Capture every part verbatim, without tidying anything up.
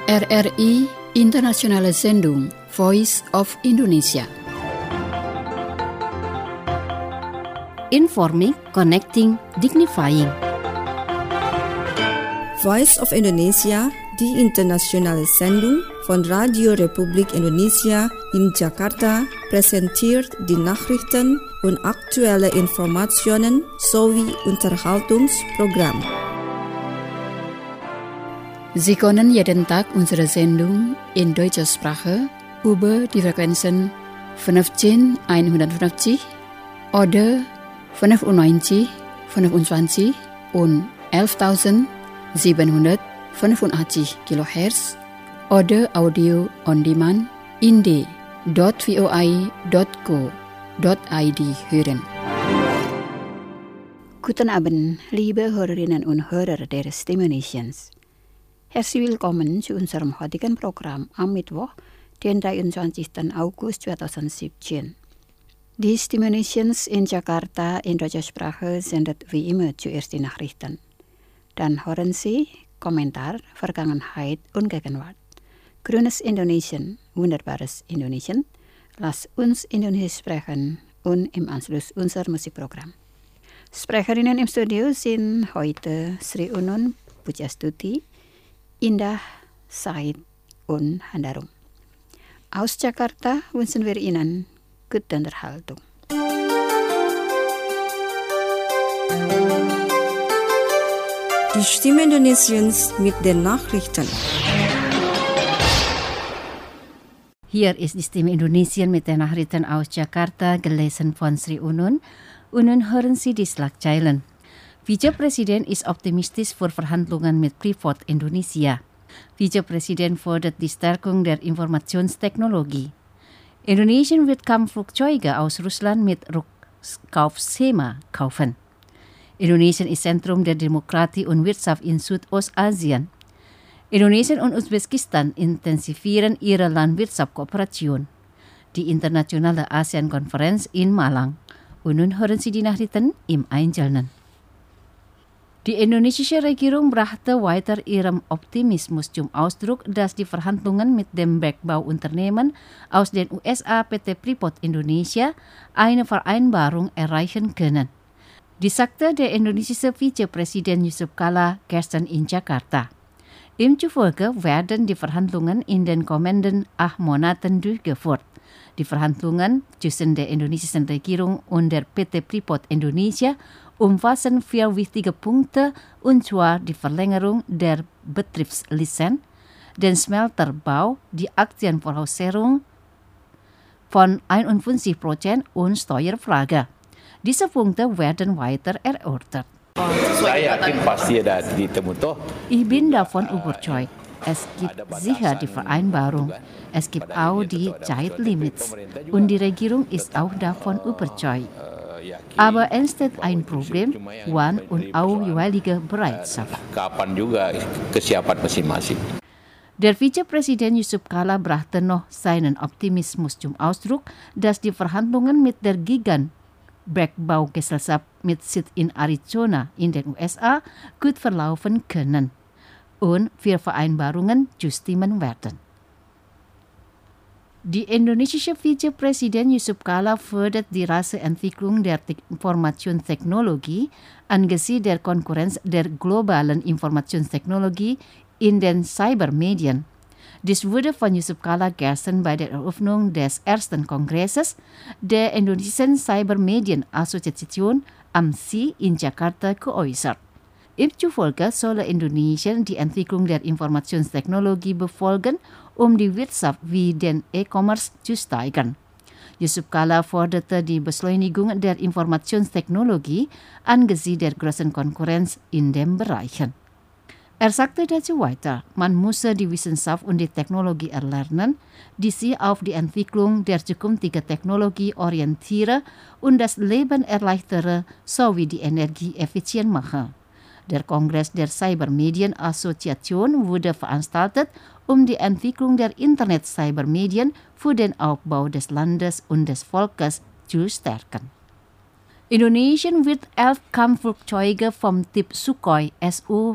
R R I Internationale Sendung Voice of Indonesia. Informing, connecting, dignifying. Voice of Indonesia, die internationale Sendung von Radio Republik Indonesia in Jakarta, präsentiert die Nachrichten und aktuelle Informationen sowie Unterhaltungsprogramm. Sie können jeden Tag unsere Sendung in deutscher Sprache über die Frequenzen fünfzehn einhundertfünfzig oder fünfundneunzig fünfundzwanzig und elftausendsiebenhundertfünfundachtzig Kilohertz oder Audio on Demand in d punkt voi punkt co punkt id hören. Guten Abend, liebe Hörerinnen und Hörer der Stimulations. Herzlich willkommen zu unserem heutigen Programm am Mittwoch, den dreiundzwanzigsten August zweitausendsiebzehn. Die Stimulations in Jakarta in deutscher Sprache sendet wie immer zuerst die Nachrichten. Dann hören Sie Kommentar, Vergangenheit und Gegenwart. Grünes Indonesien, wunderbares Indonesien. Lass uns Indonesisch sprechen und im Anschluss unser Musikprogramm. Sprecherinnen im Studio sind heute Sri Unun Pujastuti, Indah, Said und Handarum. Aus Jakarta wünschen wir Ihnen gute Unterhaltung. Die Stimme Indonesiens mit den Nachrichten. Hier ist die Stimme Indonesien mit den Nachrichten aus Jakarta, gelesen von Sri Unun. Und nun hören Sie die Schlagzeilen. Vizepräsident ist optimistisch für Verhandlungen mit Freeport Indonesia. Vizepräsident fordert die Stärkung der Informationstechnologie. Indonesien wird Kampfflugzeuge aus Russland mit Rückkaufschema kaufen. Indonesien ist Zentrum der Demokratie und Wirtschaft in Südostasien. Indonesien und Usbekistan intensivieren ihre Landwirtschaftskooperation. Die internationale ASEAN-Konferenz in Malang. Und nun hören Sie die Nachrichten im Einzelnen. Die indonesische Regierung brachte weiter ihrem Optimismus zum Ausdruck, dass die Verhandlungen mit dem Bergbauunternehmen aus den U S A P T Freeport Indonesia eine Vereinbarung erreichen können. Dies sagte der indonesische Vizepräsident Yusuf Kala gestern in Jakarta. Ihm zufolge werden die Verhandlungen in den kommenden acht Monaten durchgeführt. Die Verhandlungen zwischen der indonesischen Regierung und der P T Freeport Indonesia umfassen vier wichtige Punkte, und zwar die Verlängerung der Betriebslizenz, den Smelterbau, die Aktienvoraussetzung von einundfünfzig Prozent und Steuerfrage. Diese Punkte werden weiter erörtert. Saya yakin pasti ada ditemu toh. Ich bin davon überzeugt. Es gibt sicher die Vereinbarung. Es gibt auch die Zeitlimits. Und die Regierung ist auch davon überzeugt. Aber entsteht ein Problem, wann und auch jeweilige Bereitschaft. Kapan juga kesiapan masing-masing. Der Vizepräsident Yusuf Kala brachte noch seinen Optimismus zum Ausdruck, dass die Verhandlungen mit der Gigant-Bergbaugesellschaft mit Sitz in Arizona in den U S A gut verlaufen können und für Vereinbarungen zustimmen werden. Die indonesische Vizepräsident Yusuf Kala fördert die rasche Entwicklung der Informationstechnologie angesichts der Konkurrenz der globalen Informationstechnologie in den Cybermedien. Dies wurde von Yusuf Kala gestern bei der Eröffnung des ersten Kongresses der indonesischen Cybermedienassoziation A M S I in Jakarta geäußert. Ihm zufolge solle Indonesien die Entwicklung der Informationstechnologie befolgen, um die Wirtschaft wie den E-Commerce zu steigern. Yusuf Kala forderte die Beschleunigung der Informationstechnologie angesichts der großen Konkurrenz in den Bereichen. Er sagte dazu weiter, man müsse die Wissenschaft und die Technologie erlernen, die sich auf die Entwicklung der zukünftigen Technologie orientiere und das Leben erleichtere sowie die Energie effizient mache. Der Kongress der Cybermedienassoziation wurde veranstaltet, um die Entwicklung der Internet-Cybermedien für den Aufbau des Landes und des Volkes zu stärken. Indonesien wird elf Kampfflugzeuge vom Typ Sukhoi S U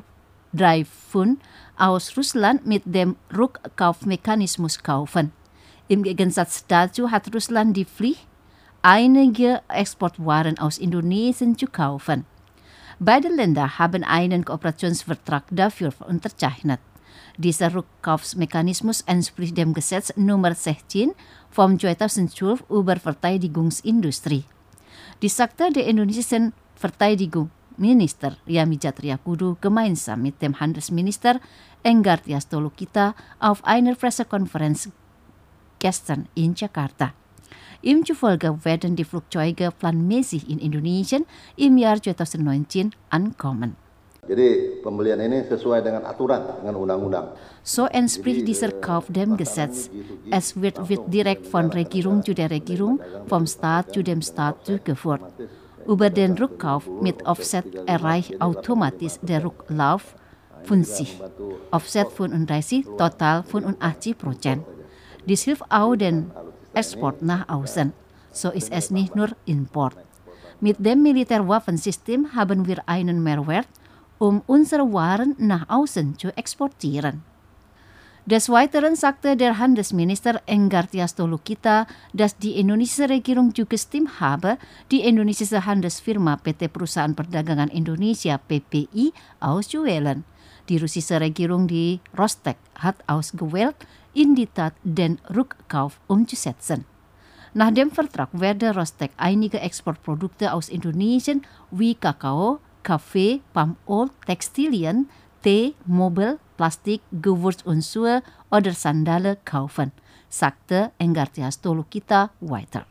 drei Pfund aus Russland mit dem Rückkaufmechanismus kaufen. Im Gegensatz dazu hat Russland die Pflicht, einige Exportwaren aus Indonesien zu kaufen. Beide Länder haben einen Kooperationsvertrag dafür unterzeichnet. Dieser Rückkaufsmechanismus entspricht dem Gesetz Nummer sechzehn vom zweitausendzwölf über Verteidigungsindustrie. Die sagte der indonesischen Verteidigungsminister Yamijat Riyakudu gemeinsam mit dem Handelsminister Enggartia Stolokita auf einer Pressekonferenz gestern in Jakarta. Ihm zufolge werden die Flugzeuge planmäßig in Indonesien im Jahr zweitausendneunzehn ankommen. Jadi pembelian ini sesuai dengan aturan, dengan undang-undang. So entspricht dieser Kauf dem Gesetz. Es wird, wird direkt von Regierung zu der Regierung, vom Staat zu dem Staat durchgeführt. Über den Rückkauf mit Offset erreicht automatisch der Rücklauf fünfzig. Offset fünfunddreißig, total fünfundachtzig Prozent. Dies hilft auch den Export nach außen. So ist es nicht nur Import. Mit dem Militärwaffensystem haben wir einen Mehrwert, um unsere Waren nach außen zu exportieren. Des Weiteren sagte der Handelsminister Enggartia Stolokita, dass die indonesische Regierung zugestimmt habe, die indonesische Handelsfirma P T Perusahaan Perdagangan Indonesia P P I auszuwählen. Die russische Regierung die Rostec hat ausgewählt, in die Tat den Rückkauf umzusetzen. Nach dem Vertrag werde Rostec einige Exportprodukte aus Indonesien wie Kakao, Kaffee, Palmöl, Textilien, Tee, Mobil, Plastik, Gewürz und Schuhe oder Sandale kaufen, sagte Enggartia Stolokita weiter.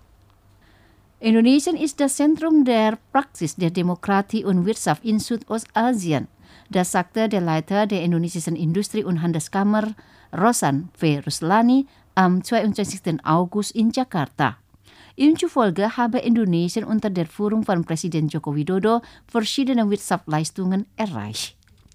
Indonesien ist das Zentrum der Praxis der Demokratie und Wirtschaft in Südostasien. Das sagte der Leiter der indonesischen Industrie- und Handelskammer Rosan V. Ruslani am zweiundzwanzigsten August in Jakarta. Ihm zufolge habe Indonesien unter der Führung von Präsident Joko Widodo verschiedene Wirtschaftsleistungen erreicht.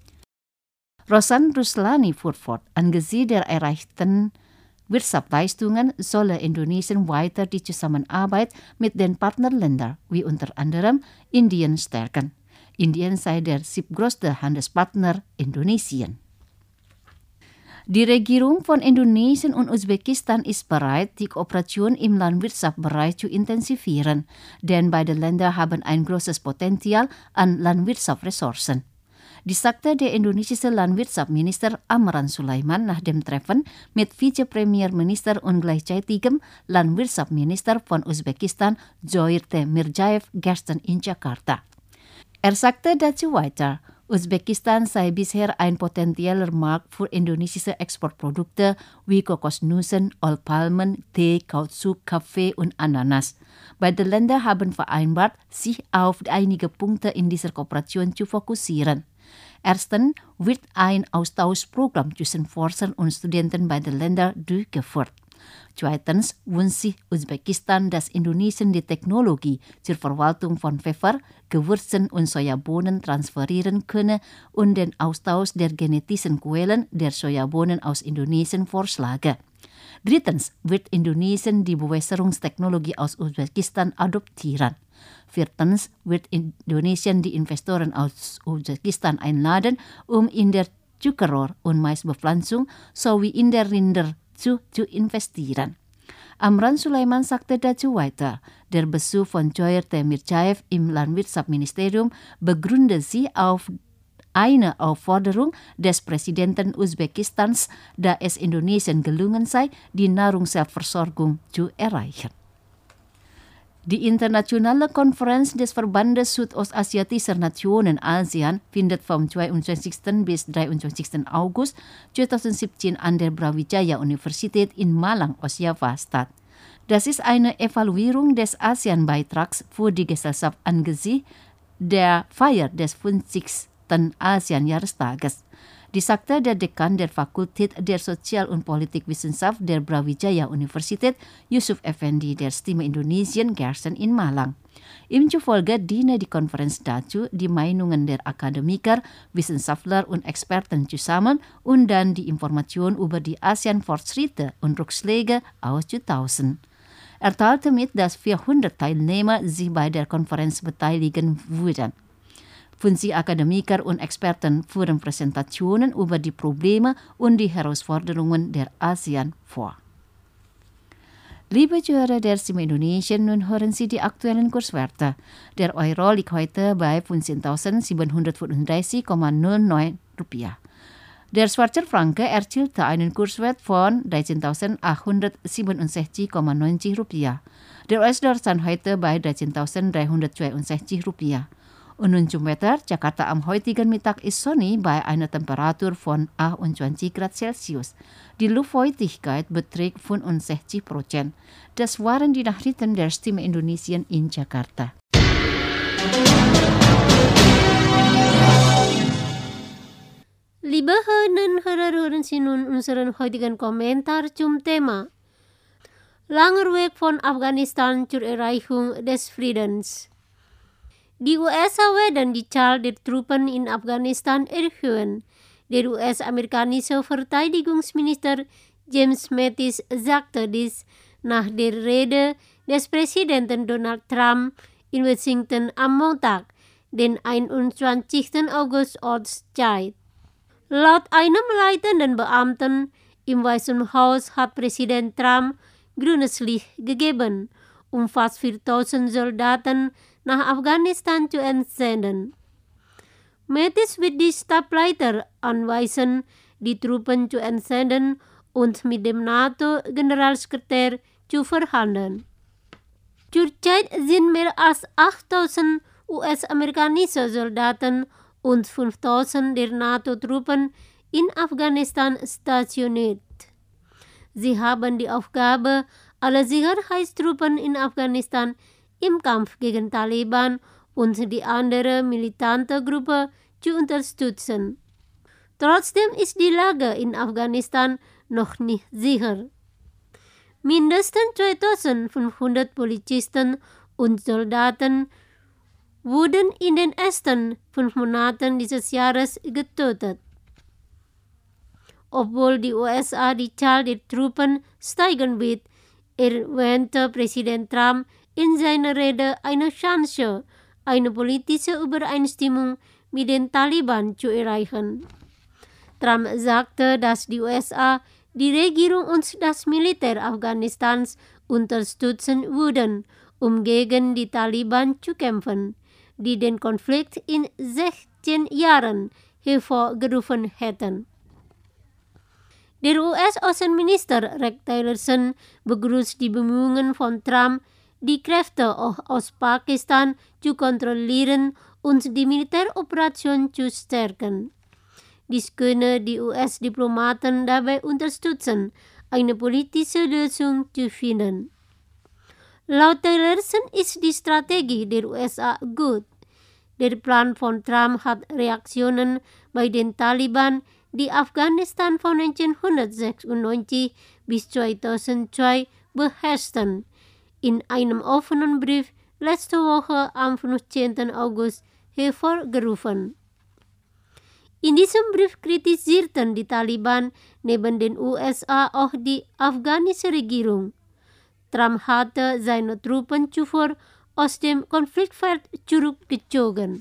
Rosan Ruslani fuhr fort, angesichts der erreichten Wirtschaftsleistungen solle Indonesien weiter die Zusammenarbeit mit den Partnerländern, wie unter anderem Indien, stärken. Indien sei der siebtgrößte Handelspartner Indonesien. Die Regierung von Indonesien und Usbekistan ist bereit, die Kooperation im Landwirtschaftsbereich zu intensivieren, denn beide Länder haben ein großes Potenzial an Landwirtschaftsressourcen. Dies sagte der indonesische Landwirtschaftsminister Amran Sulaiman nach dem Treffen mit Vizepremierminister und gleichzeitigem Landwirtschaftsminister von Usbekistan Zoir T. Mirzaev gestern in Jakarta. Er sagte dazu weiter, Usbekistan sei bisher ein potenzieller Markt für indonesische Exportprodukte wie Kokosnüsse, Ölpalmen, Tee, Kautschuk, Kaffee und Ananas. Beide Länder haben vereinbart, sich auf einige Punkte in dieser Kooperation zu fokussieren. Erstens wird ein Austauschprogramm zwischen Forschern und Studenten beider Länder durchgeführt. Zweitens wünscht sich Usbekistan, dass Indonesien die Technologie zur Verwaltung von Pfeffer, Gewürzen und Sojabohnen transferieren könne und den Austausch der genetischen Quellen der Sojabohnen aus Indonesien vorschlage. Drittens wird Indonesien die Bewässerungstechnologie aus Usbekistan adoptieren. Viertens wird Indonesien die Investoren aus Usbekistan einladen, um in der Zuckerrohr- und Maisbepflanzung sowie in der Rinder Zu, zu investieren. Amran Sulaiman sagte dazu weiter, der Besuch von Zoir T. Mirzaev im Landwirtschaftsministerium begründet sie auf eine Aufforderung des Präsidenten Usbekistans, da es Indonesien gelungen sei, die Nahrungsselbstversorgung zu erreichen. Die internationale Konferenz des Verbandes Südostasiatischer Nationen ASEAN findet vom zweiundzwanzigsten bis dreiundzwanzigsten August zweitausendsiebzehn an der Brawijaya Universität in Malang, Ostjava statt. Das ist eine Evaluierung des ASEAN-Beitrags für die Gesellschaft angesichts der Feier des fünfzigsten ASEAN-Jahrestages. Dies sagte der Dekan der Fakultät der Sozial- und Politikwissenschaft der Brawijaya Universität, Yusuf Effendi, der Stimme Indonesien, gestern in Malang. Ihm zufolge diene die Konferenz dazu, die Meinungen der Akademiker, Wissenschaftler und Experten zu sammeln und dann die Information über die ASEAN-Fortschritte und Rückschläge auszutauschen. Er teilte mit, dass vierhundert Teilnehmer sich bei der Konferenz beteiligen würden. Fungsi Akademiker und Experten führen Präsentationen über die Probleme und die Herausforderungen der ASEAN vor. Liebe Zuhörer der Stimme Indonesien, nun hören Sie die aktuellen Kurswerte. Der Euro liegt heute bei fünfzehntausendsiebenhundertfünfunddreißig Komma null neun Rupiah. Der Schweizer Franken erzielte einen Kurswert von dreizehntausendachthundertsiebenundsechzig Komma neunzig Rupiah. Der U S-Dollar stand heute bei dreizehntausenddreihundertzweiundsechzig Rupiah. Und nun zum Wetter. Jakarta am heutigen Mittag ist sonnig bei einer Temperatur von achtundzwanzig Grad Celsius. Die Luftfeuchtigkeit beträgt fünfundsechzig Prozent. Das waren die Nachrichten der Stimme Indonesien in Jakarta. Liebe Hörerinnen und Hörer, hören Sie nun unseren heutigen Kommentar zum Thema Langer Weg von Afghanistan zur Erreichung des Friedens. Die U S A werden die Zahl der Truppen in Afghanistan erhöhen. Der U S-amerikanische Verteidigungsminister James Mattis sagte dies nach der Rede des Präsidenten Donald Trump in Washington am Montag, den einundzwanzigsten August Ortszeit. Laut einem leitenden Beamten im Weißen Haus hat Präsident Trump grünes Licht gegeben, um fast viertausend Soldaten nach Afghanistan zu entsenden. Mattis wird die Stableiter anweisen, die Truppen zu entsenden und mit dem NATO-Generalsekretär zu verhandeln. Zurzeit sind mehr als achttausend U S-amerikanische Soldaten und fünftausend der NATO-Truppen in Afghanistan stationiert. Sie haben die Aufgabe, alle Sicherheitstruppen in Afghanistan im Kampf gegen Taliban und die andere militante Gruppe zu unterstützen. Trotzdem ist die Lage in Afghanistan noch nicht sicher. Mindestens zweitausendfünfhundert Polizisten und Soldaten wurden in den ersten fünf Monaten dieses Jahres getötet. Obwohl die U S A die Zahl der Truppen steigern wird, erwähnte Präsident Trump in seiner Rede eine Chance, eine politische Übereinstimmung mit den Taliban zu erreichen. Trump sagte, dass die U S A die Regierung und das Militär Afghanistans unterstützen würden, um gegen die Taliban zu kämpfen, die den Konflikt in sechzehn Jahren hervorgerufen hätten. Der U S-Außenminister Rex Tillerson begrüßt die Bemühungen von Trump, die Kräfte aus Pakistan zu kontrollieren und die Militäroperation zu stärken. Dies könne die U S-Diplomaten dabei unterstützen, eine politische Lösung zu finden. Laut Tillerson ist die Strategie der U S A gut. Der Plan von Trump hat Reaktionen bei den Taliban, die Afghanistan von neunzehnhundertsechsundneunzig bis zweitausendzwei beherrschten, in einem offenen Brief letzte Woche am fünfzehnten August hervorgerufen. In diesem Brief kritisierten die Taliban neben den U S A auch die afghanische Regierung. Trump hatte seine Truppen zuvor aus dem Konfliktfeld zurückgezogen.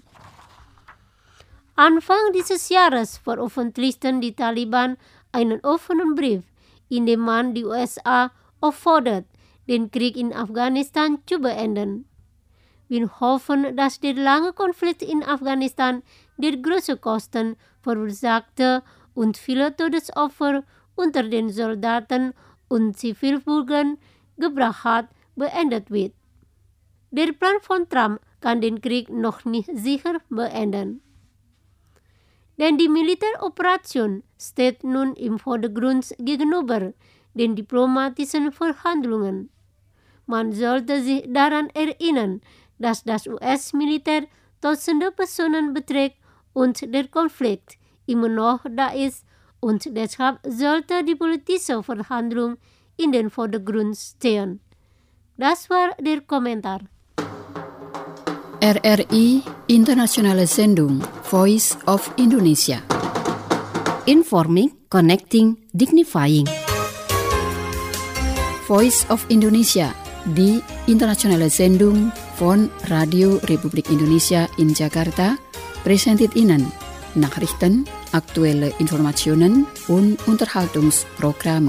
Anfang dieses Jahres veröffentlichten die Taliban einen offenen Brief, in dem man die U S A auffordert, den Krieg in Afghanistan zu beenden. Wir hoffen, dass der lange Konflikt in Afghanistan, der große Kosten verursachte und viele Todesopfer unter den Soldaten und Zivilbürgern gebracht hat, beendet wird. Der Plan von Trump kann den Krieg noch nicht sicher beenden. Denn die Militäroperation steht nun im Vordergrund gegenüber den diplomatischen Verhandlungen. Man sollte sich daran erinnern, dass das U S-Militär tausende Personen beträgt und der Konflikt immer noch da ist, und deshalb sollte die politische Verhandlung in den Vordergrund stehen. Das war der Kommentar. R R I Internationale Sendung Voice of Indonesia. Informing, Connecting, Dignifying. Voice of Indonesia, die internationale Sendung von Radio Republik Indonesia in Jakarta, präsentiert Ihnen Nachrichten, aktuelle Informationen und Unterhaltungsprogramme.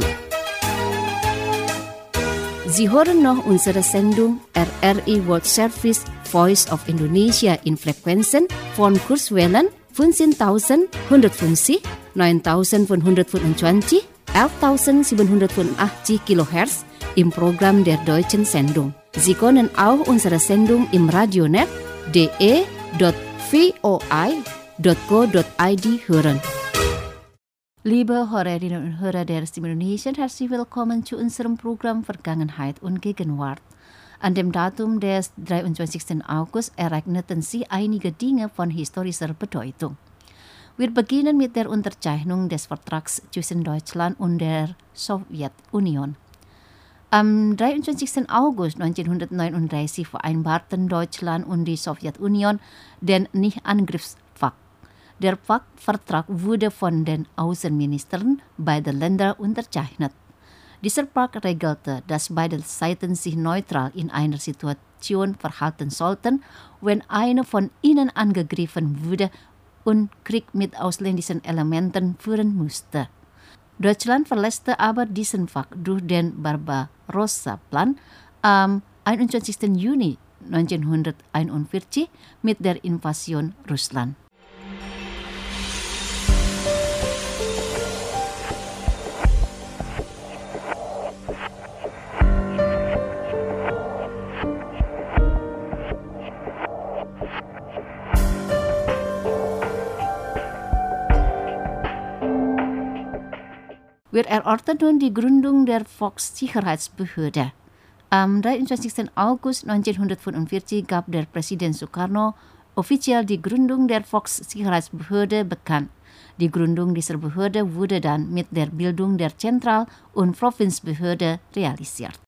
Sie hören noch unsere Sendung R R I World Service Voice of Indonesia in Frequenzen von Kurzwellen fünfzehntausendeinhundertfünfzig, neuntausendfünfhundertfünfundzwanzig, elftausendsiebenhundertfünfundachtzig Kilohertz im Programm der deutschen Sendung. Sie können auch unsere Sendung im Radionet d e dot v o i dot co dot i d hören. Liebe Hörerinnen und Hörer der Stimme Indonesia, herzlich willkommen zu unserem Programm Vergangenheit und Gegenwart. An dem Datum des dreiundzwanzigsten August ereigneten sich einige Dinge von historischer Bedeutung. Wir beginnen mit der Unterzeichnung des Vertrags zwischen Deutschland und der Sowjetunion. Am dreiundzwanzigsten August neunzehnhundertneununddreißig vereinbarten Deutschland und die Sowjetunion den Nichtangriffspakt. Der Paktvertrag wurde von den Außenministern beider Länder unterzeichnet. Dieser Pakt regelte, dass beide Seiten sich neutral in einer Situation verhalten sollten, wenn eine von ihnen angegriffen wurde und Krieg mit ausländischen Elementen führen musste. Deutschland verletzte aber diesen Pakt durch den Barbarossa-Plan am einundzwanzigsten Juni neunzehnhunderteinundvierzig mit der Invasion Russland. Wir erörtern nun die Gründung der Volkssicherheitsbehörde. Am dreiundzwanzigsten August neunzehnhundertfünfundvierzig gab der Präsident Sukarno offiziell die Gründung der Volkssicherheitsbehörde bekannt. Die Gründung dieser Behörde wurde dann mit der Bildung der Zentral- und Provinzbehörde realisiert.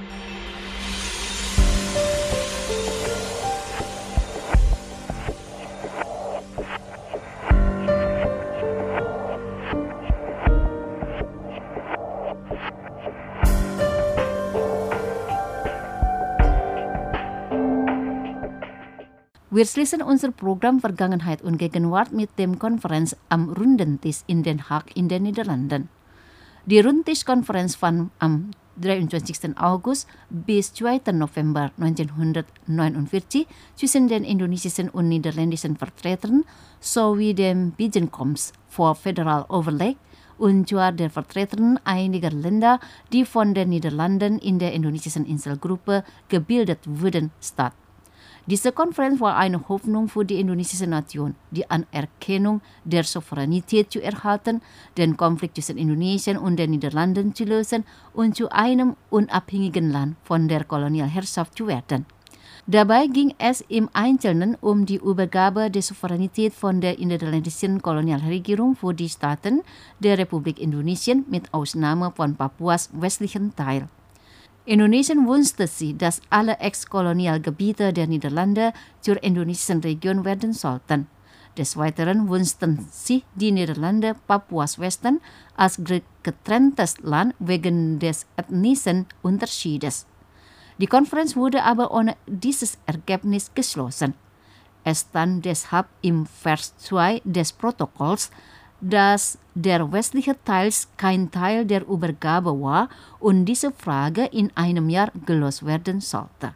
Wir schließen unser Programm Vergangenheit und Gegenwart mit dem Konferenz am Runden Tisch in Den Haag in den Niederlanden. Die Rundtischkonferenz fand am dreiundzwanzigsten August bis zweiten November neunzehnhundertneunundvierzig zwischen den indonesischen und niederländischen Vertretern sowie dem Bijeenkomst voor Federal Overleg und zwar der Vertretern einiger Länder, die von den Niederlanden in der indonesischen Inselgruppe gebildet wurden, statt. Diese Konferenz war eine Hoffnung für die indonesische Nation, die Anerkennung der Souveränität zu erhalten, den Konflikt zwischen Indonesien und den Niederlanden zu lösen und zu einem unabhängigen Land von der Kolonialherrschaft zu werden. Dabei ging es im Einzelnen um die Übergabe der Souveränität von der niederländischen Kolonialregierung für die Staaten der Republik Indonesien mit Ausnahme von Papuas westlichen Teil. Indonesien wünschte sich, dass alle Ex-Kolonialgebiete der Niederlande zur indonesischen Region werden sollten. Des Weiteren wünschten sich die Niederlande Papuas Westen als getrenntes Land wegen des ethnischen Unterschiedes. Die Konferenz wurde aber ohne dieses Ergebnis geschlossen. Es stand deshalb im Vers zwei des Protokolls, dass der westliche Teil kein Teil der Übergabe war und diese Frage in einem Jahr gelöst werden sollte.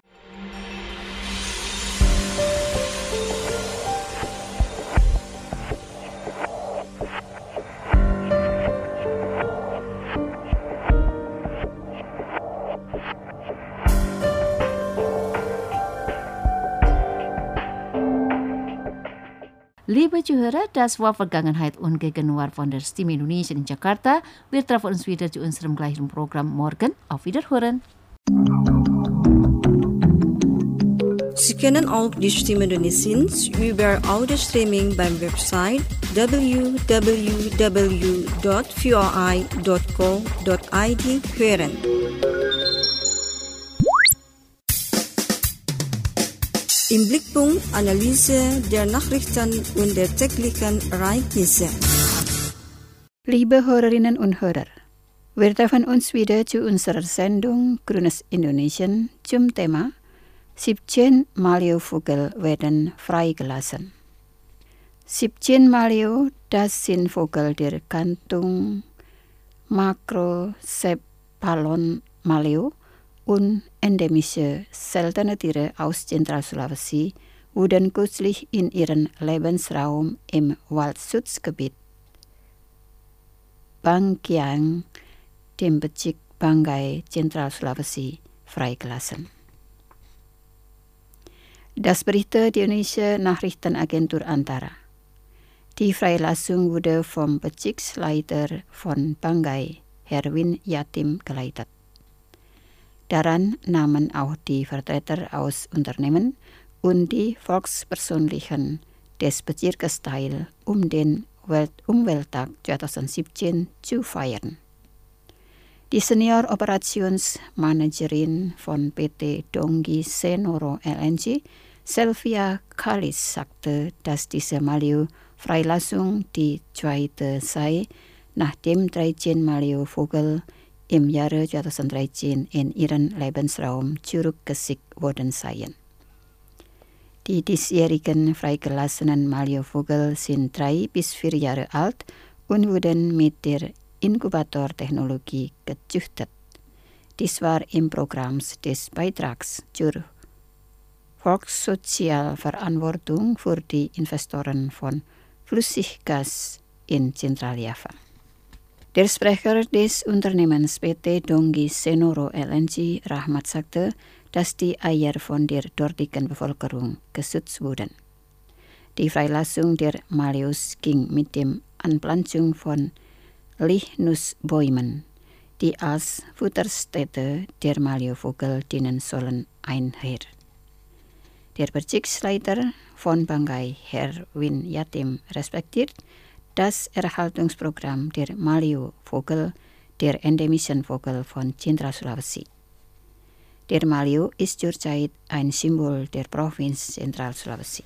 Liebe Zuhörer, das war Vergangenheit und Gegenwart von der Stimme Indonesia in Jakarta. Wir treffen uns wieder zu unserem gleichen Programm morgen. Auf Wiederhören. Sie können auch die Stimme Indonesiens über Audio-Streaming beim Website w w w dot v o i dot co dot i d hören. Im Blickpunkt Analyse der Nachrichten und der täglichen Ereignisse. Liebe Hörerinnen und Hörer, wir treffen uns wieder zu unserer Sendung Grünes Indonesien zum Thema siebzehn Maliovögel werden freigelassen. siebzehn Malio, das sind Vogel der Kantung Macrocephalon Malio und endemische seltene Tiere aus Zentralsulawesi wurden kürzlich in ihren Lebensraum im Waldschutzgebiet Bangkiang, dem Bezirk Banggai, Zentralsulawesi, freigelassen. Das berichtet die Indonesische Nachrichtenagentur Antara. Die Freilassung wurde vom Bezirksleiter von Banggai, Herwin Yatim, geleitet. Daran nahmen auch die Vertreter aus Unternehmen und die Volkspersönlichen des Bezirkes teil, um den Umwelttag zwanzig siebzehn zu feiern. Die Senior Operationsmanagerin von P T Donggi Senoro L N G, Sylvia Kalis, sagte, dass diese Malio-Freilassung die zweite sei, nachdem dreizehn Malio-Vögel im Jahre zwanzig dreizehn in ihren Lebensraum zurückgeschickt worden seien. Die diesjährigen freigelassenen Malio-Vögel sind drei bis vier Jahre alt und wurden mit der Inkubatortechnologie gezüchtet. Dies war im Programm des Beitrags zur Volkssozialverantwortung für die Investoren von Flüssiggas in Zentraljava. Der Sprecher des Unternehmens P T Donggi Senoro L N G, Rahmat, sagte, dass die Eier von der dortigen Bevölkerung geschützt wurden. Die Freilassung der Malios ging mit dem Anpflanzung von Lignusbäumen, die als Futterstätte der Malio-Vögel dienen sollen, einher. Der Bezirksleiter von Banggai, Herwin Yatim, respektiert das Erhaltungsprogramm der Malio-Vögel, der endemischen Vögel von Zentralsulawesi. Der Malio ist zurzeit ein Symbol der Provinz Zentralsulawesi.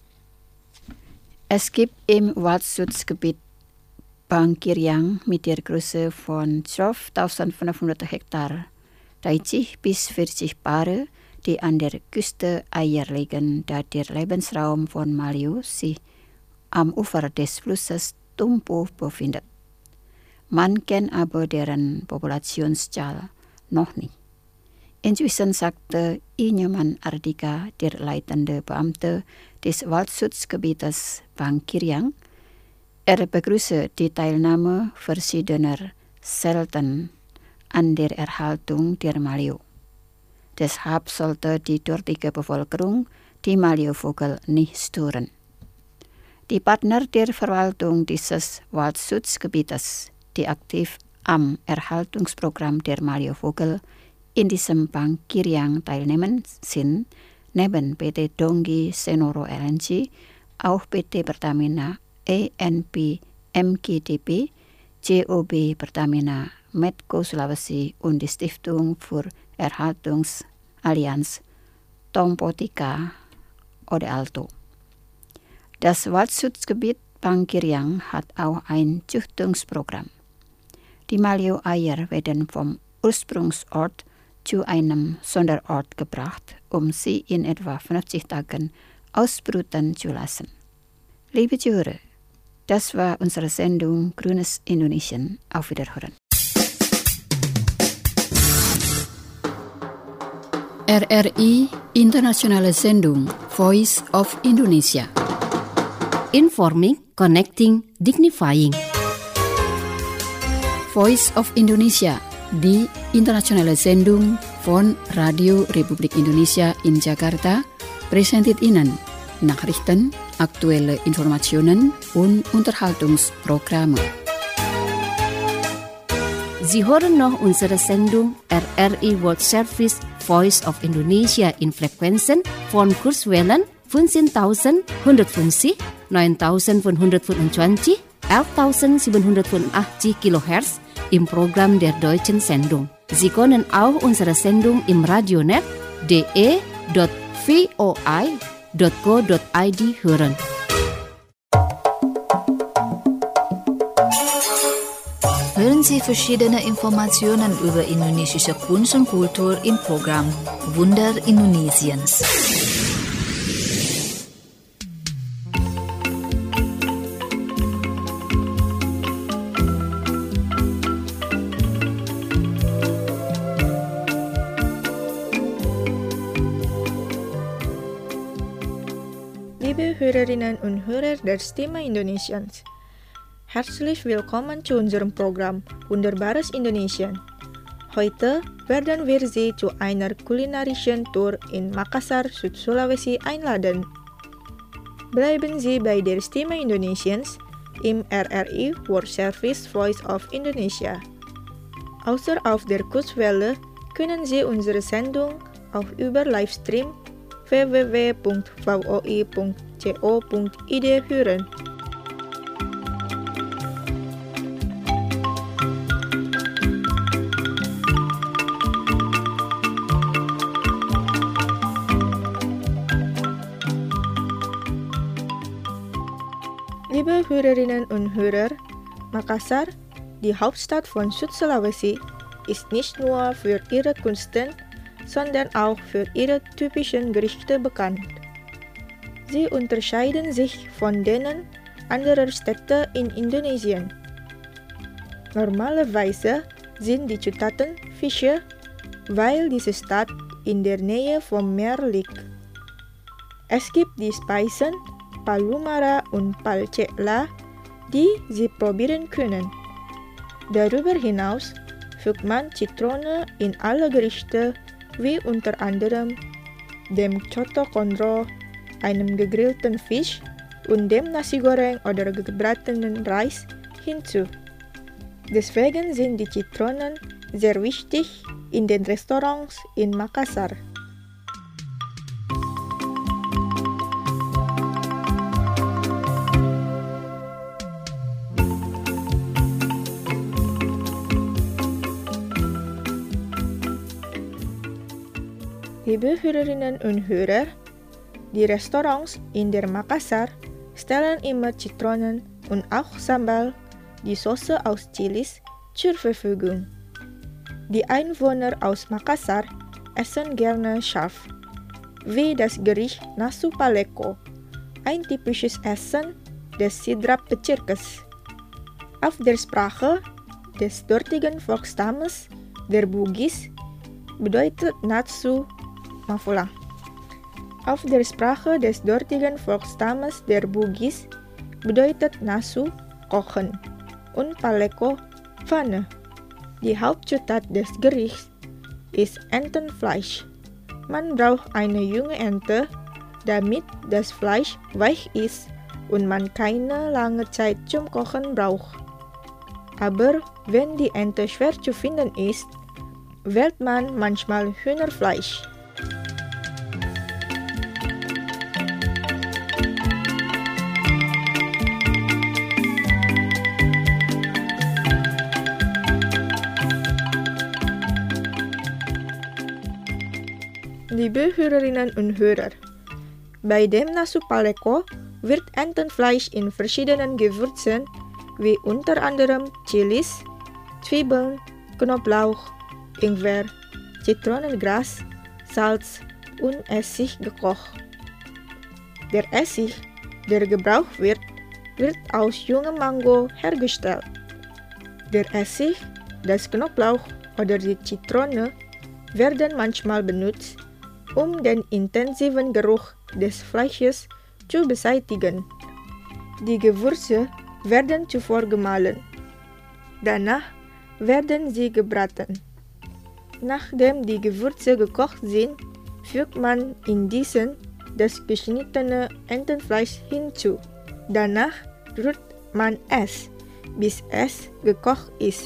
Es gibt im Waldschutzgebiet Bangkiriang mit der Größe von zwölftausendfünfhundert Hektar dreißig bis vierzig Paare, die an der Küste Eier legen, da der Lebensraum von Malio sich am Ufer des Flusses Tumpu befindet. Man kennt aber deren Populationszahl noch nicht. Inzwischen sagte Inyoman Ardika, der leitende Beamte des Waldschutzgebietes Bangkiriang, er begrüße die Teilnahme verschiedener Selten an der Erhaltung der Malio. Deshalb sollte die dortige Bevölkerung die Malio-Vögel nicht stören. Die Partner der Verwaltung dieses Waldschutzgebietes, die aktiv am Erhaltungsprogramm der Malio-Vögel in diesem Bangkiriang teilnehmen, sind neben P T Donggi Senoro L N G auch P T Pertamina E N P M K T P, C O B Pertamina Medco Sulawesi und die Stiftung für Erhaltungsallianz Tompotika Odealto. Das Waldschutzgebiet Bangkiriang hat auch ein Züchtungsprogramm. Die Malio-Eier werden vom Ursprungsort zu einem Sonderort gebracht, um sie in etwa fünfzig Tagen ausbrüten zu lassen. Liebe Zuhörer, das war unsere Sendung Grünes Indonesien. Auf Wiederhören. R R I Internationale Sendung Voice of Indonesia. Informing, connecting, dignifying. Voice of Indonesia, die internationale Sendung von Radio Republik Indonesia in Jakarta, präsentiert Ihnen Nachrichten, aktuelle Informationen und Unterhaltungsprogramme. Sie hören noch unsere Sendung R R I World Service Voice of Indonesia in Frequenzen von Kurzwellen fünfzehntausendeinhundertfünfzig, neuntausendfünfhundertfünfundzwanzig, elftausendsiebenhundertfünfundachtzig Kilohertz im Programm der deutschen Sendung. Sie können auch unsere Sendung im Radionet d e punkt v o i punkt co punkt i d hören. Hören Sie verschiedene Informationen über indonesische Kunst und Kultur im Programm Wunder Indonesiens. Liebe Hörerinnen und Hörer der Stimme Indonesiens, herzlich willkommen zu unserem Programm Wunderbares Indonesien. Heute werden wir Sie zu einer kulinarischen Tour in Makassar, Südsulawesi einladen. Bleiben Sie bei der Stimme Indonesiens im R R I World Service Voice of Indonesia. Außer auf der Kurzwelle können Sie unsere Sendung auch über Livestream w w w punkt v o i punkt co punkt i d hören. Liebe Hörerinnen und Hörer, Makassar, die Hauptstadt von Südsulawesi, ist nicht nur für ihre Künste, sondern auch für ihre typischen Gerichte bekannt. Sie unterscheiden sich von denen anderer Städte in Indonesien. Normalerweise sind die Zutaten Fische, weil diese Stadt in der Nähe vom Meer liegt. Es gibt die Speisen Palumara und Palcela, die Sie probieren können. Darüber hinaus fügt man Zitrone in alle Gerichte, wie unter anderem dem Coto Condro, einem gegrillten Fisch, und dem Nasi Goreng oder gebratenen Reis hinzu. Deswegen sind die Zitronen sehr wichtig in den Restaurants in Makassar. Liebe Hörerinnen und Hörer, die Restaurants in der Makassar stellen immer Zitronen und auch Sambal, die Soße aus Chilis, zur Verfügung. Die Einwohner aus Makassar essen gerne scharf, wie das Gericht Nasu Paleko, ein typisches Essen des Sidrap-Bezirkes. Auf der Sprache des dortigen Volksstammes, der Bugis, bedeutet Natsu Mafula. Auf der Sprache des dortigen Volksstammes der Bugis bedeutet Nasu kochen und Paleko Pfanne. Die Hauptzutat des Gerichts ist Entenfleisch. Man braucht eine junge Ente, damit das Fleisch weich ist und man keine lange Zeit zum Kochen braucht. Aber wenn die Ente schwer zu finden ist, wählt man manchmal Hühnerfleisch. Liebe Hörerinnen und Hörer, bei dem Nasu Paleko wird Entenfleisch in verschiedenen Gewürzen wie unter anderem Chilis, Zwiebeln, Knoblauch, Ingwer, Zitronengras, Salz und Essig gekocht. Der Essig, der gebraucht wird, wird aus jungem Mango hergestellt. Der Essig, das Knoblauch oder die Zitrone werden manchmal benutzt, um den intensiven Geruch des Fleisches zu beseitigen. Die Gewürze werden zuvor gemahlen. Danach werden sie gebraten. Nachdem die Gewürze gekocht sind, fügt man in diesen das geschnittene Entenfleisch hinzu. Danach rührt man es, bis es gekocht ist.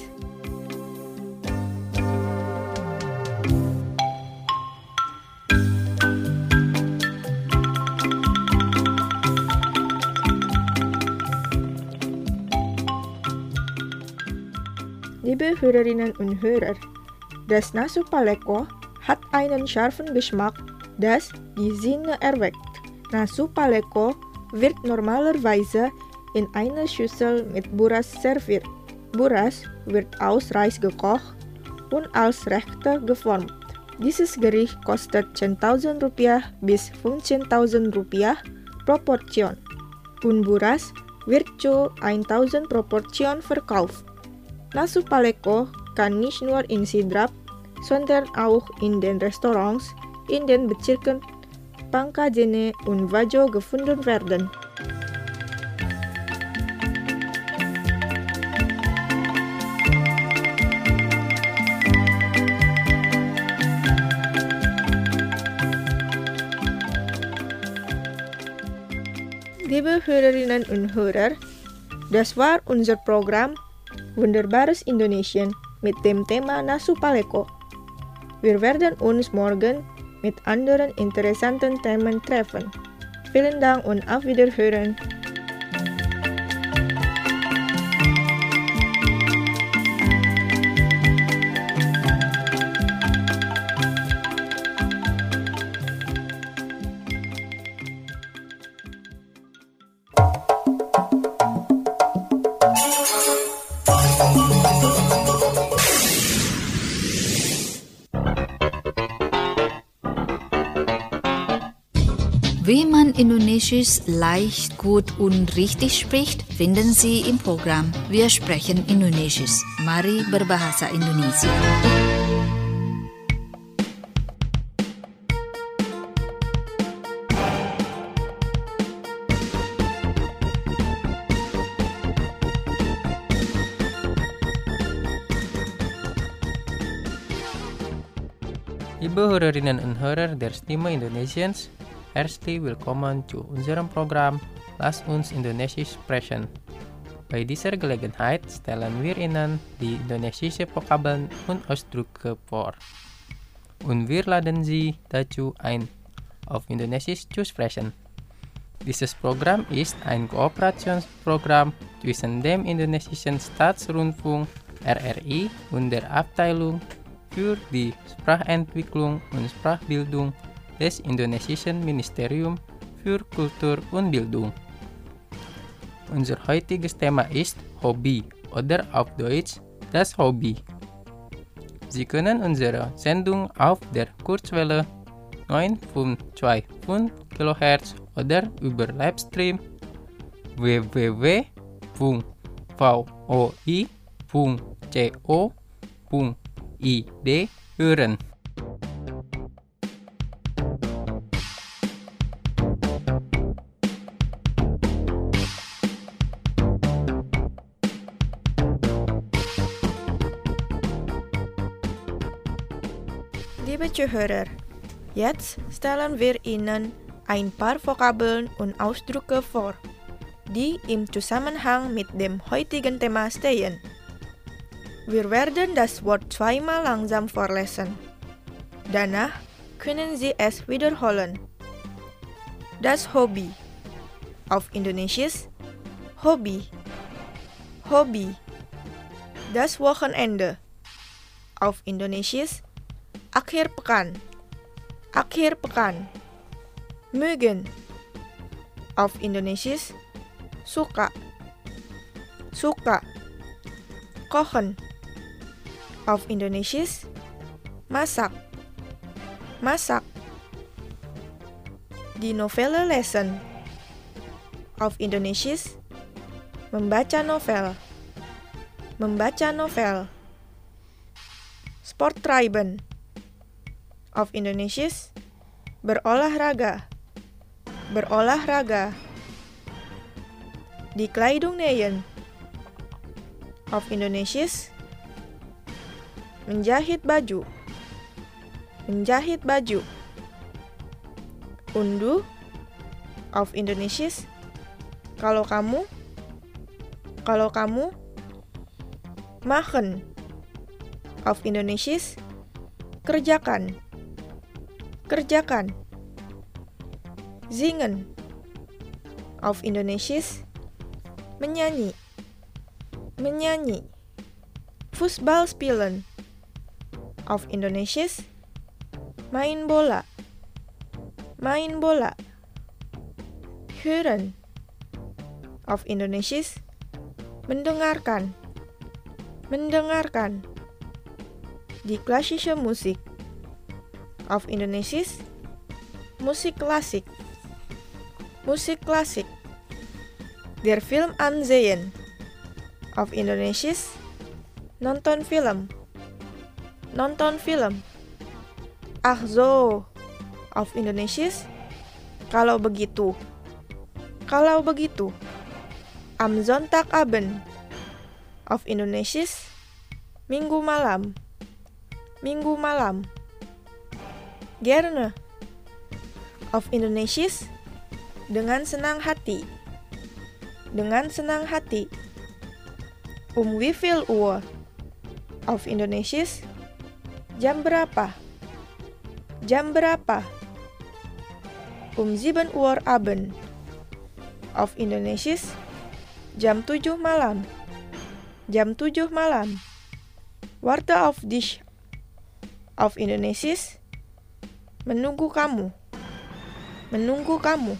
Liebe Hörerinnen und Hörer, das Nasu Paleko hat einen scharfen Geschmack, das die Sinne erweckt. Nasu Paleko wird normalerweise in einer Schüssel mit Buras serviert. Buras wird aus Reis gekocht und als Rechte geformt. Dieses Gericht kostet zehntausend Rupiah bis fünfzehntausend Rupiah pro Portion und Buras wird zu tausend pro Portion verkauft. Nasu Paleko kann nicht nur in Sidrap, sondern auch in den Restaurants in den Bezirken Pankajene und Vajo gefunden werden. Liebe Hörerinnen und Hörer, das war unser Programm Wunderbares Indonesien mit dem Thema Nasu Paleko. Wir werden uns morgen mit anderen interessanten Themen treffen. Vielen Dank und auf Wiederhören. Wie man Indonesisch leicht, gut und richtig spricht, finden Sie im Programm Wir sprechen Indonesisch. Mari berbahasa Indonesia. Liebe Hörerinnen und Hörer der Stimme Indonesiens, herzlich willkommen zu unserem Programm Lass uns Indonesisch sprechen. Bei dieser Gelegenheit stellen wir Ihnen die indonesische Vokabeln und Ausdrücke vor. Und wir laden Sie dazu ein, auf Indonesisch zu sprechen. Dieses Programm ist ein Kooperationsprogramm zwischen dem indonesischen Staatsrundfunk R R I und der Abteilung für die Sprachentwicklung und Sprachbildung des indonesischen Ministerium für Kultur und Bildung. Unser heutiges Thema ist Hobby oder auf Deutsch das Hobby. Sie können unsere Sendung auf der Kurzwelle neun Komma fünf Kilohertz oder über Livestream w w w punkt voi punkt co punkt i d hören. Liebe Zuhörer, jetzt stellen wir Ihnen ein paar Vokabeln und Ausdrücke vor, die im Zusammenhang mit dem heutigen Thema stehen. Wir werden das Wort zweimal langsam vorlesen. Danach können Sie es wiederholen. Das Hobby. Auf Indonesisch Hobby. Hobby. Das Wochenende. Auf Indonesisch Akhir pekan. Akhir pekan. Mögen. Auf Indonesisch suka. Suka. Kochen. Auf Indonesisch masak. Masak. Die Novelle lesen. Auf Indonesisch membaca novel. Membaca novel. Sport treiben. Auf Indonesisch berolahraga. Berolahraga. Die Kleidung nähen. Auf Indonesisch menjahit baju. Menjahit baju. Unduh. Auf Indonesisch kalau kamu. Kalau kamu. Machen. Auf Indonesisch kerjakan. Kerjakan. Singen. Auf Indonesisch menyanyi. Menyanyi. Fußball spielen. Auf Indonesisch main bola. Main bola. Hören. Auf Indonesisch mendengarkan. Mendengarkan. Die klassische Musik. Auf Indonesisch Musik klasik. Musik klasik. Der Film ansehen. Auf Indonesisch nonton film. Nonton film. Ach so. Auf Indonesisch Kalau begitu. Kalau begitu. Am Sonntagabend. Auf Indonesisch, Minggu malam. Minggu malam. Gerne. Auf Indonesisch, dengan senang hati. Dengan senang hati. Um wie viel Uhr? Auf Indonesisch, jam berapa? Jam berapa? Um sieben Uhr Abend. Auf Indonesisch, jam tujuh malam. Jam tujuh malam. Warte auf dich. Auf Indonesisch, menunggu kamu. Menunggu kamu.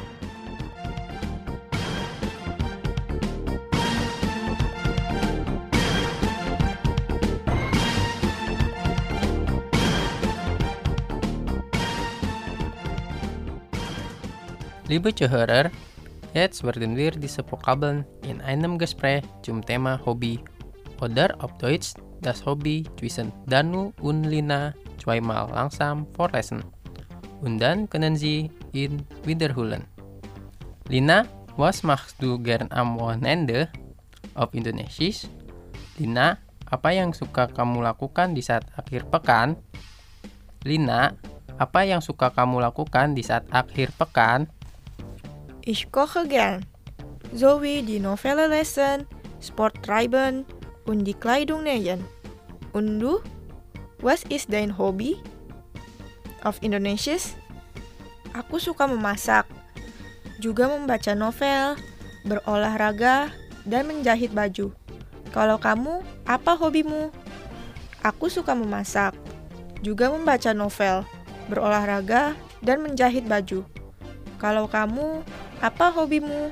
Liebe Zuhörer, jetzt werden wir diese Vokabeln in einem Gespräch zum Thema Hobby oder auf Deutsch das Hobby zwischen Danu und Lina zweimal langsam vorlesen. Und dann können Sie ihn wiederholen. Lina, was machst du gern am Wochenende? Auf Indonesisch. Lina, apa yang suka kamu lakukan di saat akhir pekan? Lina, apa yang suka kamu lakukan di saat akhir pekan? Ich koche gern, sowie die Novelle lesen, Sport treiben und die Kleidung nähen. Und du? Was ist dein Hobby? Auf Indonesisch, aku suka memasak, juga membaca novel, berolahraga, dan menjahit baju. Kalau kamu, apa hobimu? Aku suka memasak, juga membaca novel, berolahraga, dan menjahit baju. Kalau kamu, apa hobimu?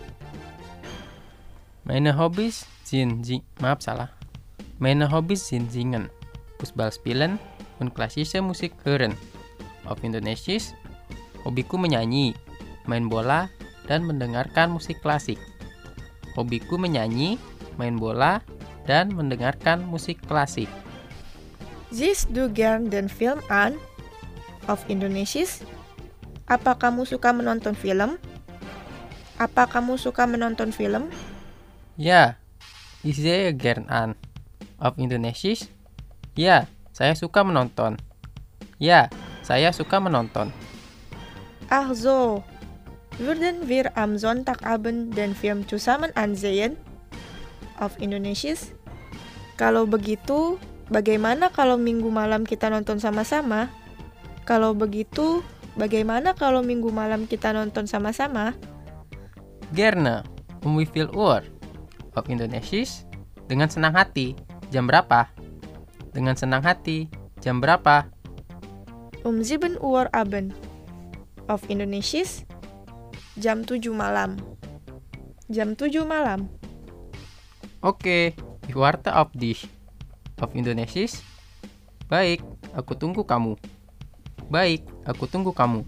Meine Hobbys sind, maaf salah. Meine Hobbys sind singen, Fußball spielen, und klassische Musik hören. Auf Indonesisch, hobiku menyanyi, main bola, dan mendengarkan musik klasik. Hobiku menyanyi, main bola, dan mendengarkan musik klasik. Siehst du gern den Film an? Auf Indonesisch, apa kamu suka menonton film? Apa kamu suka menonton film? Ya, ich sehe gern an. Auf Indonesisch, ya, saya suka menonton. Ya, saya suka menonton. Ach so, würden wir am Sonntagabend den Film zusammen ansehen? Auf Indonesisch, kalau begitu, bagaimana kalau minggu malam kita nonton sama-sama? Kalau begitu, bagaimana kalau minggu malam kita nonton sama-sama? Gerne, um wie viel Uhr? Auf Indonesisch, dengan senang hati, jam berapa? Dengan senang hati, jam berapa? Um sieben Uhr Abend. Auf Indonesisch, jam tujuh malam. Jam tujuh malam. Oke, ich warte auf dich. Auf Indonesisch, baik, aku tunggu kamu. Baik, aku tunggu kamu.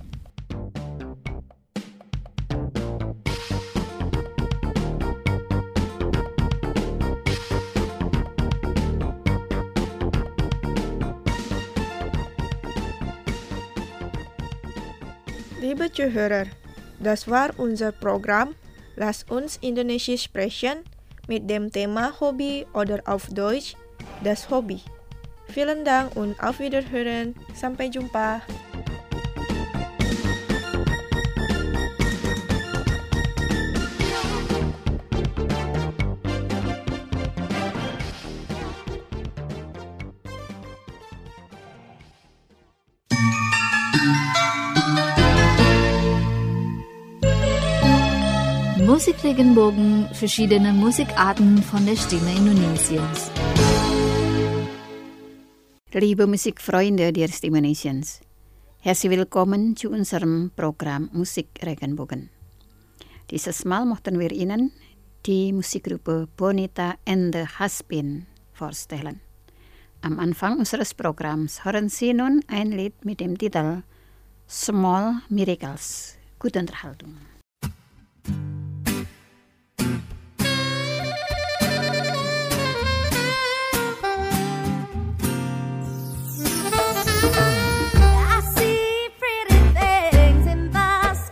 Liebe Zuhörer, das war unser Programm Lass uns Indonesisch sprechen mit dem Thema Hobby oder auf Deutsch das Hobby. Vielen Dank und auf Wiederhören. Sampai jumpa. Musikregenbogen, verschiedene Musikarten von der Stimme Indonesiens. Liebe Musikfreunde der Indonesiens, herzlich willkommen zu unserem Programm Musikregenbogen. Dieses Mal möchten wir Ihnen die Musikgruppe Bonita and the Haspin vorstellen. Am Anfang unseres Programms hören Sie nun ein Lied mit dem Titel Small Miracles. Gute Unterhaltung. I see pretty things in the sky.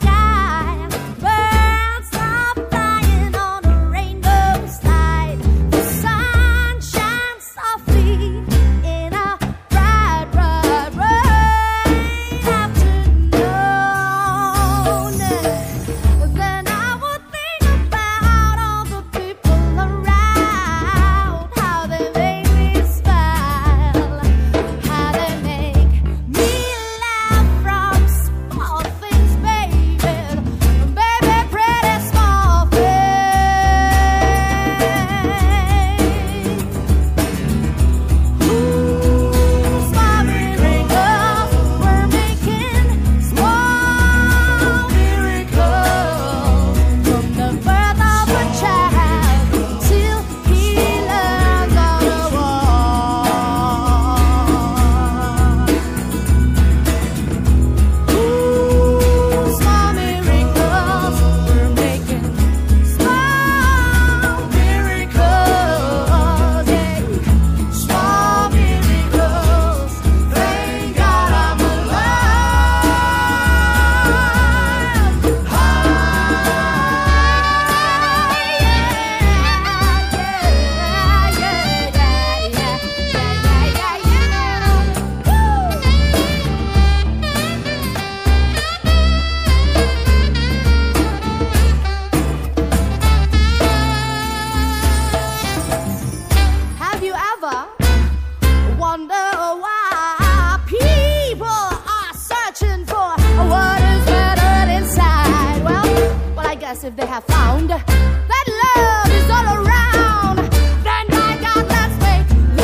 they have found that love is all around. Then by God, let's make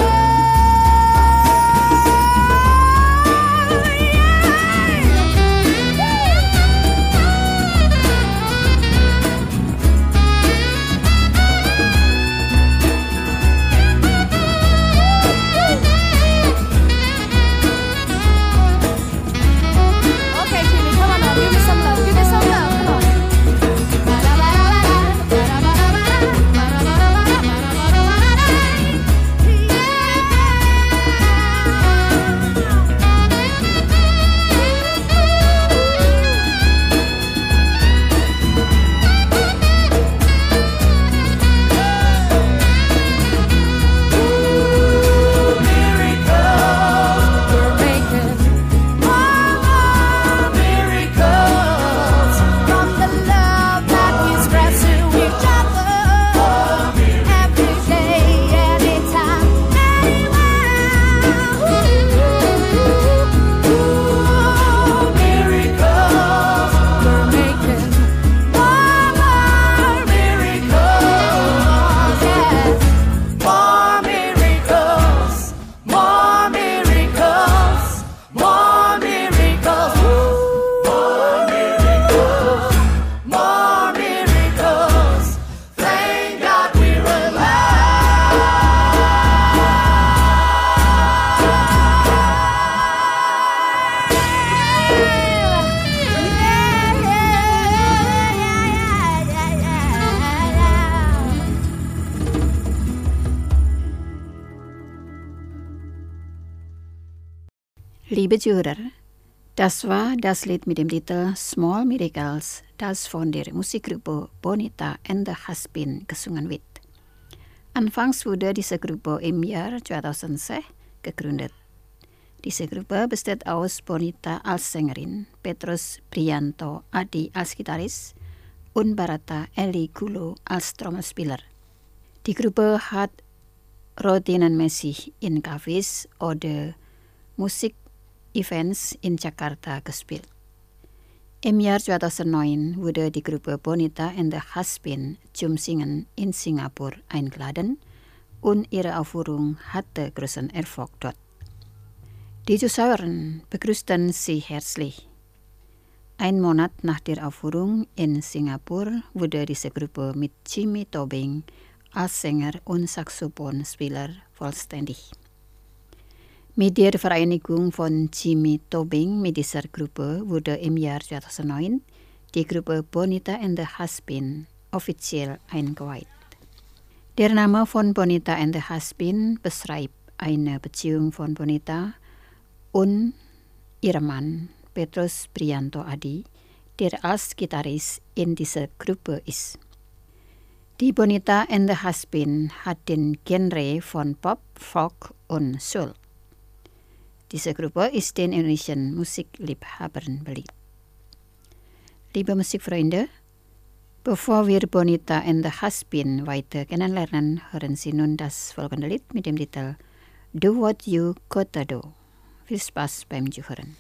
Liebe Zuhörer, das war das Lied mit dem Titel Small Miracles, das von der Musikgruppe Bonita and the Husband gesungen wird. Anfangs wurde diese Gruppe im Jahr zweitausendsechs gegründet. Diese Gruppe besteht aus Bonita als Sängerin, Petrus Prianto Adi als Gitarrist und Barata Eli Kulo als Trommelspieler. Die Gruppe hat routinenmäßig in Cafés oder Musik-Events in Jakarta gespielt. Im Jahr zweitausendneun wurde die Gruppe Bonita and the Husband zum Singen in Singapur eingeladen und ihre Aufführung hatte großen Erfolg dort. Die Zuschauer begrüßten sie herzlich. Ein Monat nach der Aufführung in Singapur wurde diese Gruppe mit Jimmy Tobing als Sänger und Saxophonspieler vollständig. Mit der Vereinigung von Jimmy Tobing mit dieser Gruppe wurde im Jahr zweitausendneun die Gruppe Bonita and the Husband offiziell eingeweiht. Der Name von Bonita and the Husband beschreibt eine Beziehung von Bonita und ihrem Mann Petrus Prianto Adi, der als Gitarrist in dieser Gruppe ist. Die Bonita and the Husband hat den Genre von Pop, Folk und Soul. Diese Gruppe ist den indonesischen Musikliebhabern beliebt. Liebe Musikfreunde, bevor wir Bonita and the Husband weiter kennenlernen, hören Sie nun das folgende Lied mit dem Titel Do What You Gotta Do. Viel Spaß beim Zuhören.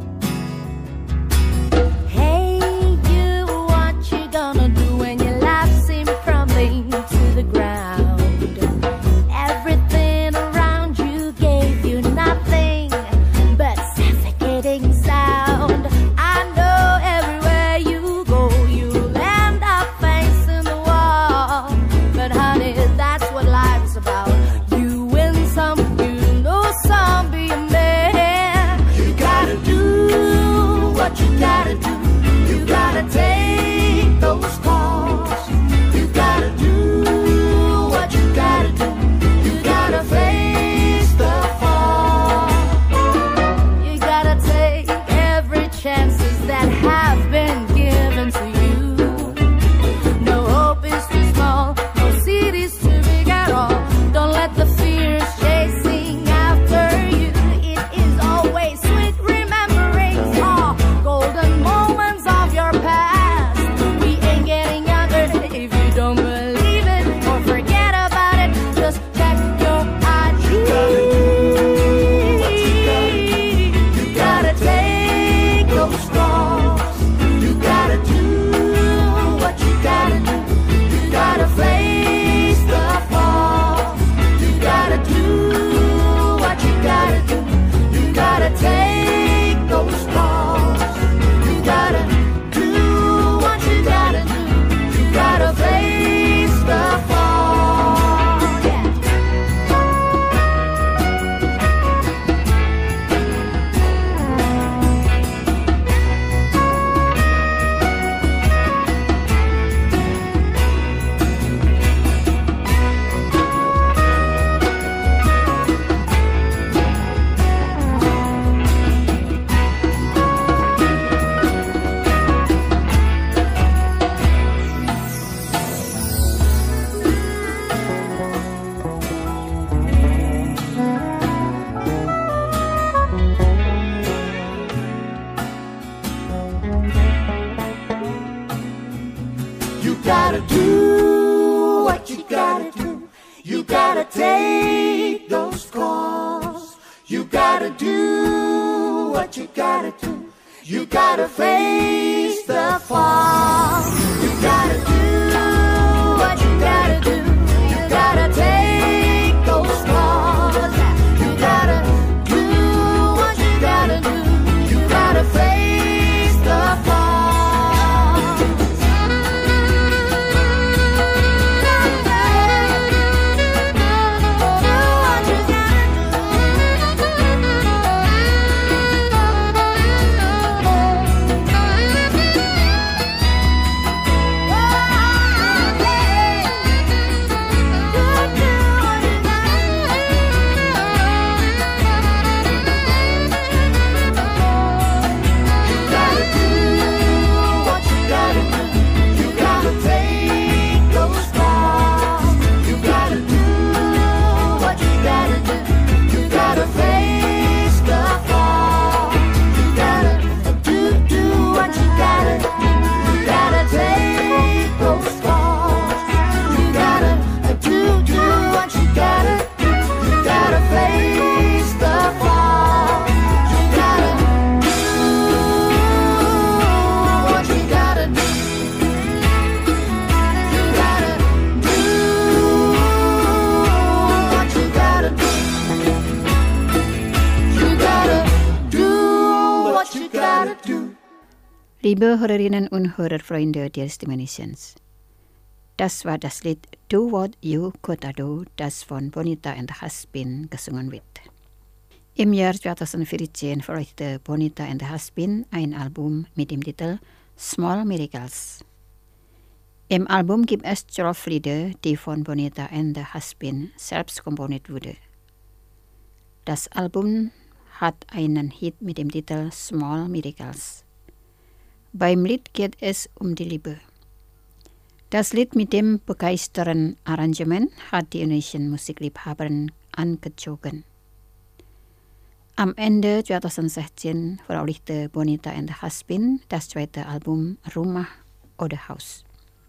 Hey, you, what you gonna do when your life's take those calls. You gotta do what you gotta do. You gotta face the fall. You gotta do what you gotta do. You gotta take those calls. You gotta do what you gotta do. You gotta face the fall. Liebe Hörerinnen und Hörerfreunde der Stimulations. Das war das Lied Do What You Gotta Do, das von Bonita and the Husband gesungen wird. Im Jahr zweitausendvierzehn veröffentlichte Bonita and the Husband ein Album mit dem Titel Small Miracles. Im Album gibt es zwölf Lieder, die von Bonita and the Husband selbst komponiert wurden. Das Album hat einen Hit mit dem Titel Small Miracles. Beim Lied geht es um die Liebe. Das Lied mit dem begeisternden Arrangement hat die indonesischen Musikliebhaber angezogen. Am Ende zweitausendsechzehn veröffentlichte Bonita and the Husband das zweite Album Rumah oder Haus.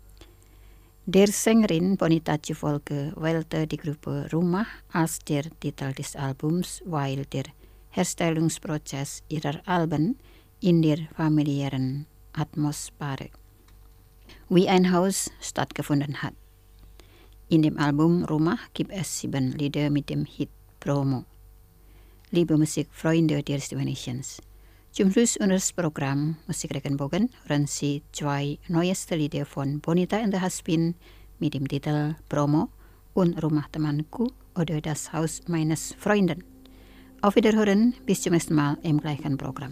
Der Sängerin Bonita zufolge wählte die Gruppe Rumah als der Titel des Albums, weil der Herstellungsprozess ihrer Alben in der familiären Atmosphäre wie ein Haus stattgefunden hat. In dem Album Rumah gibt es sieben Lieder mit dem Hit Promo. Liebe Musikfreunde der Stimulations, zum Schluss unseres Programms Musik Regenbogen hören Sie zwei neueste Lieder von Bonita and the Husband mit dem Titel Promo und Rumah Temanku oder Das Haus meines Freunden. Auf Wiederhören, bis zum nächsten Mal im gleichen Programm.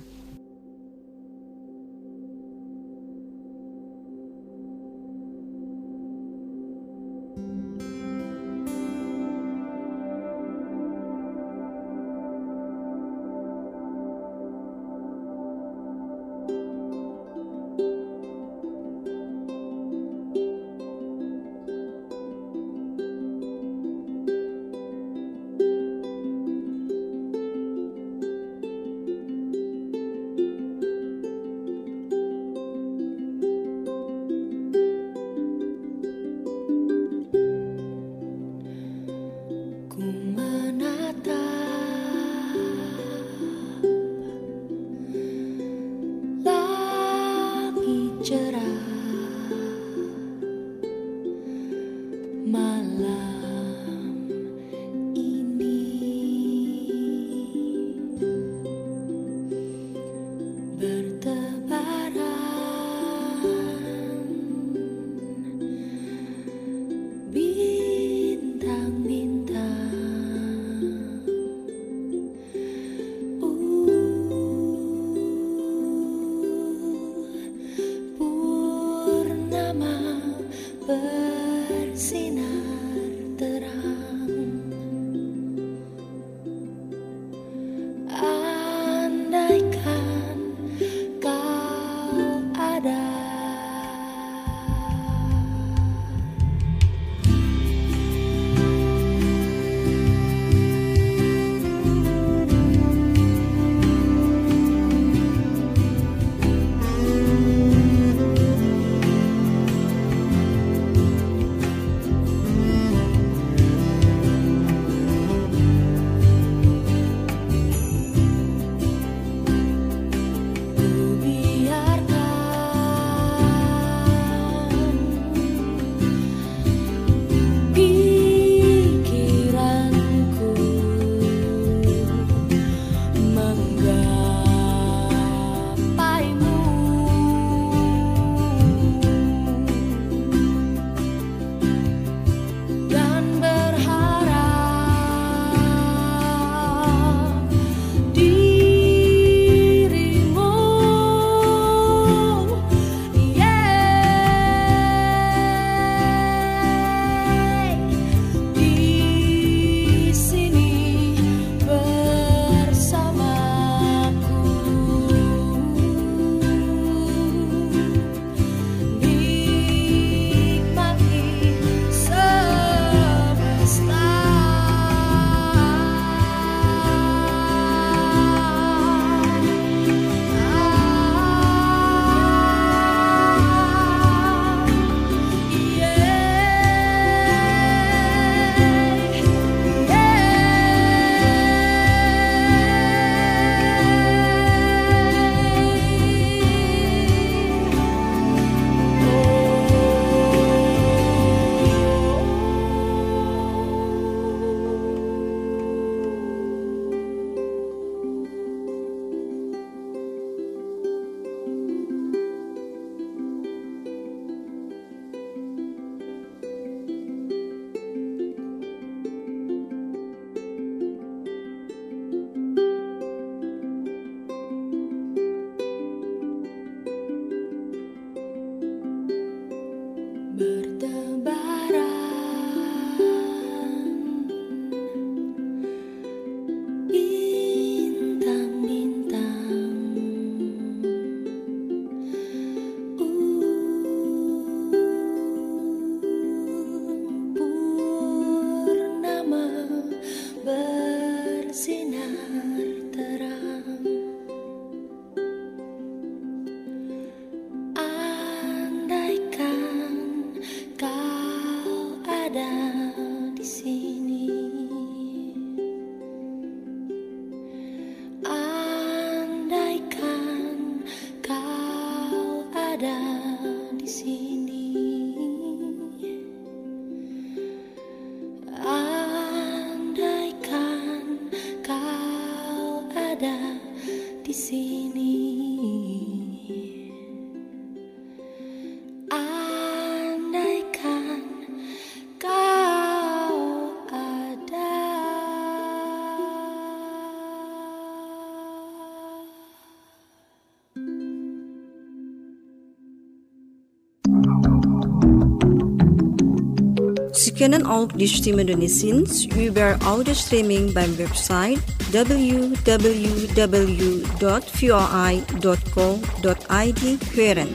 Sie können auch die Stimme Indonesiens über Audio-Streaming beim Website w w w dot v o i dot co dot i d hören.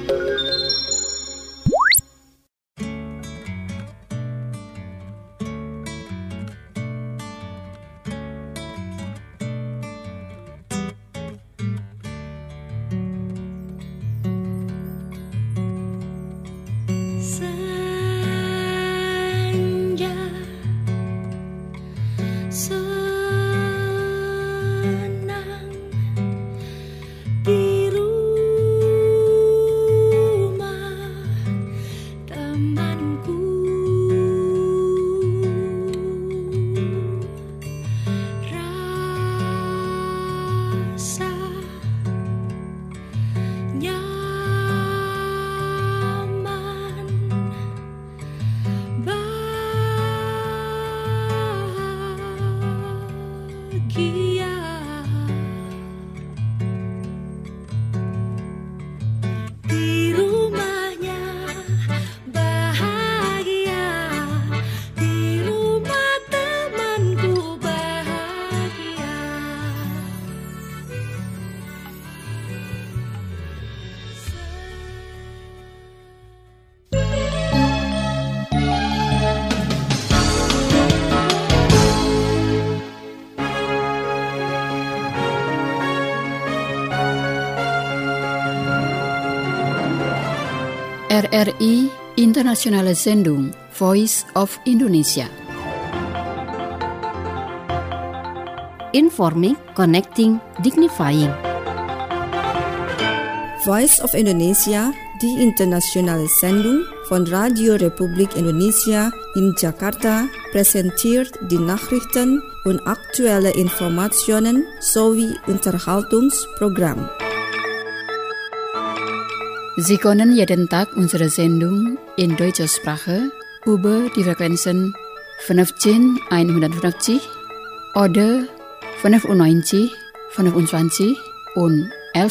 R R I Internationale Sendung Voice of Indonesia. Informing, connecting, dignifying. Voice of Indonesia, die internationale Sendung von Radio Republik Indonesia in Jakarta, präsentiert die Nachrichten und aktuelle Informationen sowie Unterhaltungsprogramm. Sie können jeden Tag unsere Sendung in deutscher Sprache über die Frequenzen fünfzehn einhundertfünfzig oder fünfundneunzig fünfundzwanzig und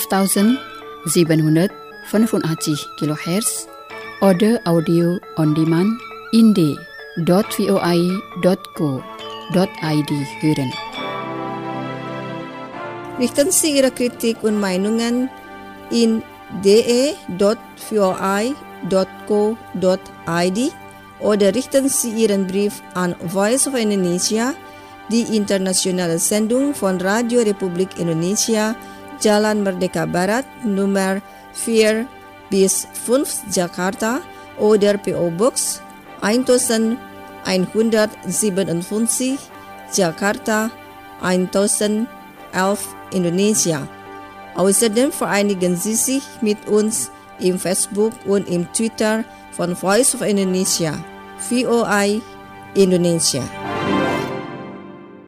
elftausendsiebenhundertfünfundachtzig Kilohertz oder Audio on Demand in d dot v o i dot co dot i d hören. Richten Sie Ihre Kritik und Meinungen in d e dot v o i dot co dot i d oder richten Sie Ihren Brief an Voice of Indonesia, die internationale Sendung von Radio Republik Indonesia, Jalan Merdeka Barat, Nummer vier bis fünf Jakarta oder P O Box elf siebenundfünfzig Jakarta elf Indonesia. Außerdem vereinigen Sie sich mit uns im Facebook und im Twitter von Voice of Indonesia, V O I Indonesia.